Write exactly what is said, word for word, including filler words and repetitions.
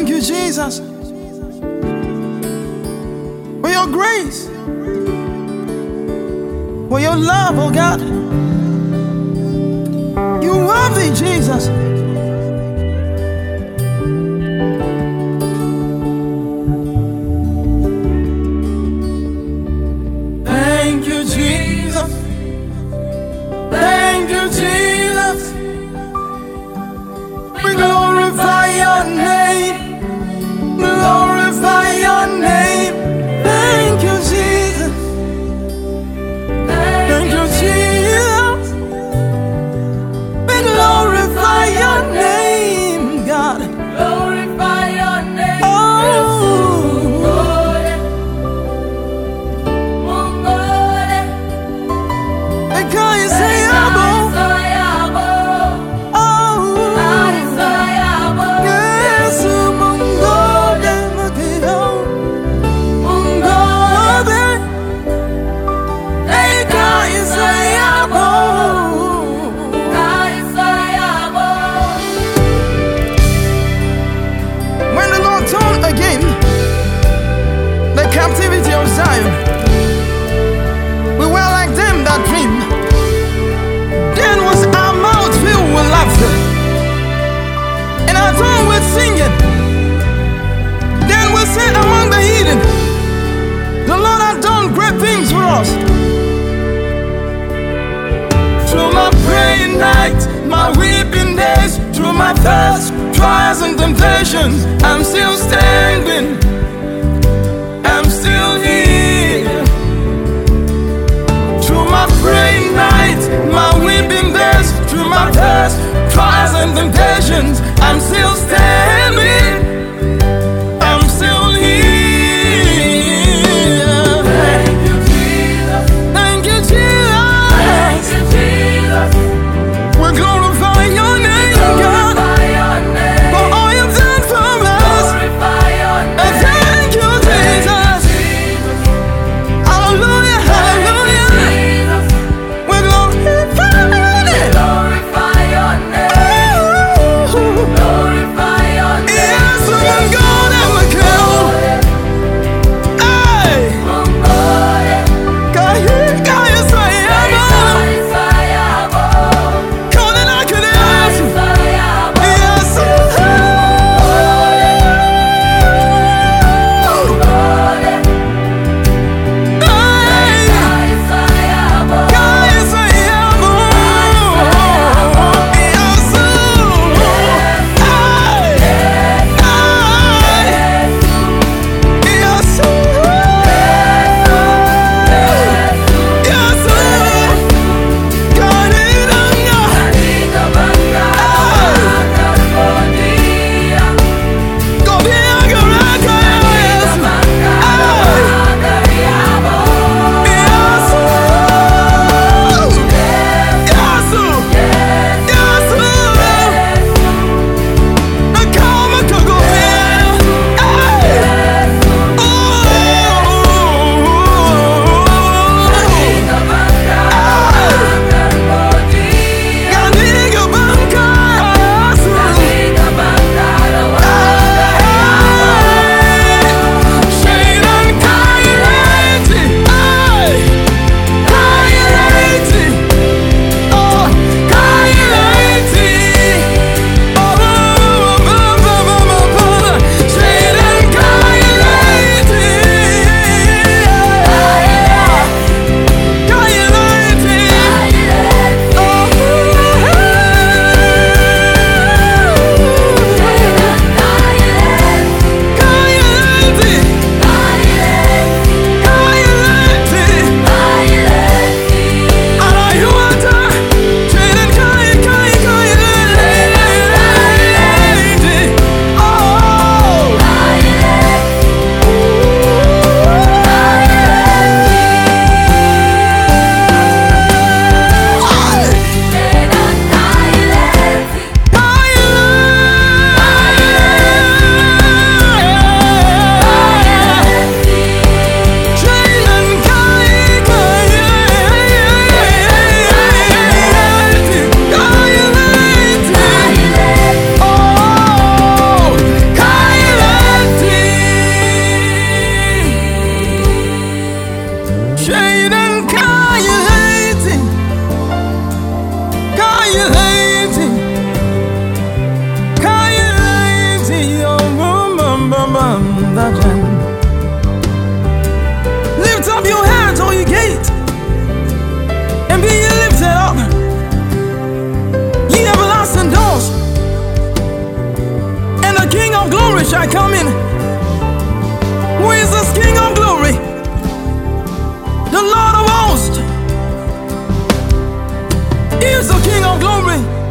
Thank you, Jesus, for your grace, for your love, oh God. You worthy, Jesus. Thank you, Jesus. Thank you, Jesus. We glorify your name. Glorify your name. Thank you, Jesus. Thank you, Jesus. We glorify your name, God. Glorify your name. Oh, because you say abo. Oh, yes, mungode magiro. Mungode. Because you say abo. When the Lord turned again the captivity of Zion, we were like them that dream. Then was our mouth filled with laughter, and our tongue with singing. Then we said among the heathen, the Lord had done great things for us. Through my praying nights, my weeping days, through my thirst, trials and temptations, I'm still standing, I'm still here. Through my praying nights, my weeping days, through my thirst, trials and temptations, I'm still standing, I'm still here. Thank you, Jesus. Thank you, Jesus. Thank you, Jesus. We glorify your name, God, Glorify your name. for all you've done for us. Glorify your And name. thank you, Jesus. Jesus. Hallelujah, hallelujah. Jesus. We glorify your name. Glorify your name. Oh, Glorify your the land. Lift up your hands, O ye gates, and be ye lifted up, ye everlasting doors, and the King of glory shall come in. Who is this King of glory? The Lord of hosts is the King of glory.